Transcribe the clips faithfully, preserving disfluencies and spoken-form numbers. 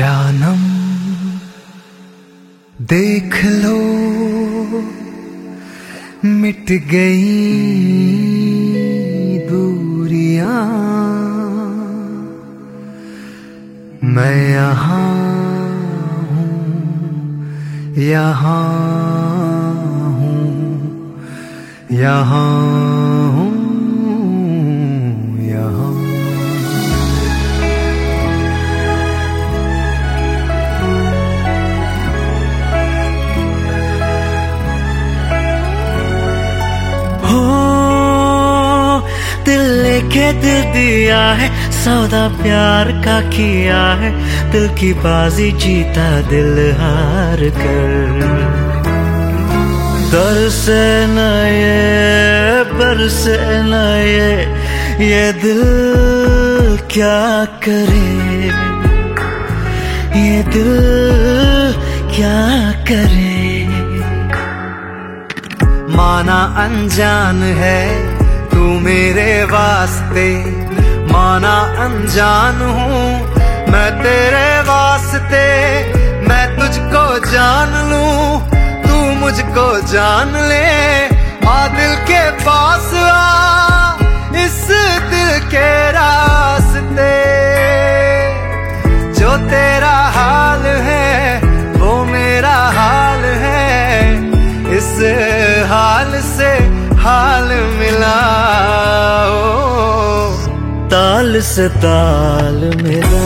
जानम देख लो मिट गई दूरियां, मैं यहाँ हूँ यहाँ हूँ यहाँ हूँ यहाँ। दिल लेके दिल दिया है, सौदा प्यार का किया है, दिल की बाजी जीता दिल हार कर। दर से न ये बर से न ये ये दिल क्या करे, ये दिल क्या करे। माना अनजान है तू मेरे वास्ते, माना अनजान हूँ मैं तेरे वास्ते। मैं तुझको जान लूं तू मुझको जान ले, आ दिल के पास आ इस दिल के रास्ते। जो तेरा हाल है वो मेरा हाल है, इस हाल से हाल मिला। ताल से ताल मिला,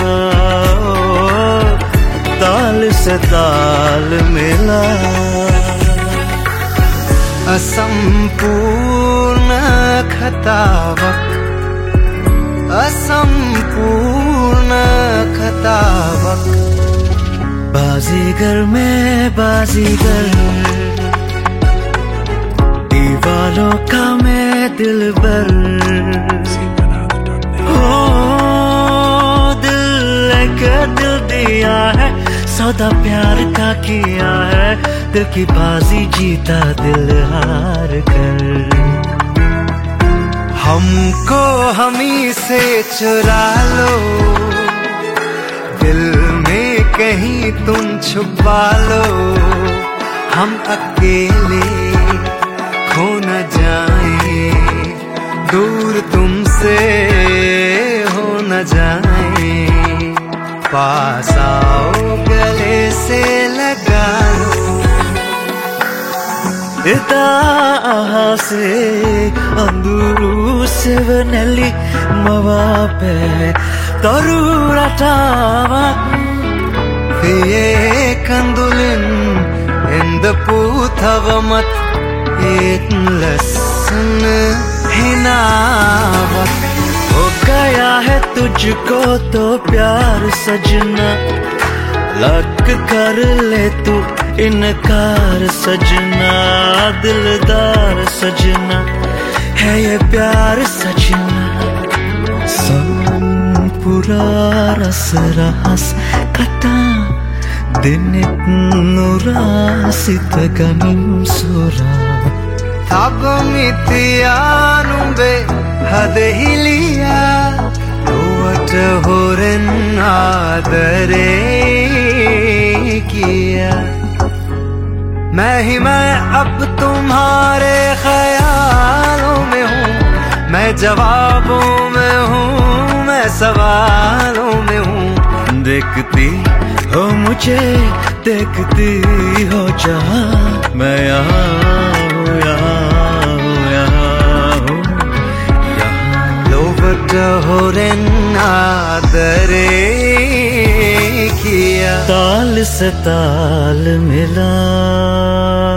ताल से ताल मिला। असंपूर्ण खतावक, असंपूर्ण खतावक। बाजीगर में बाजीगर, दीवारों का मैं दिलबर। हो दिल लेके दिल दिया है, सौदा प्यार का किया है, दिल की बाजी जीता दिल हार कर। हमको हमी से चुरा लो, दिल में कहीं तुम छुपा लो। हम अकेले खो न जाए, दूर तुमसे हो न जाए। पास आओ गले से लगा लो, Idase anduru sevenelli mawape tarura tava Fiye kandulin enda puthavamat etlasan hinavat हो गया है तुझको तो प्यार सजना लग कर ले तू इनकार सजना दिलदार सजना है ये प्यार सजना सन पूरा रस रस कटा दिनित नुरासित गनिम सुरा Tabamitiyanumbe hadehiliya Ruvat horen aadare kiya मैं ही मैं अब तुम्हारे ख्यालों में हूँ मैं जवाबों में हूँ मैं सवालों में हूँ देखती हो मुझे देखती हो जहाँ मैं यहाँ हूँ यहाँ हूँ यहाँ हूँ यहाँ लोवट हो आदरे किया ताल से ताल मिला।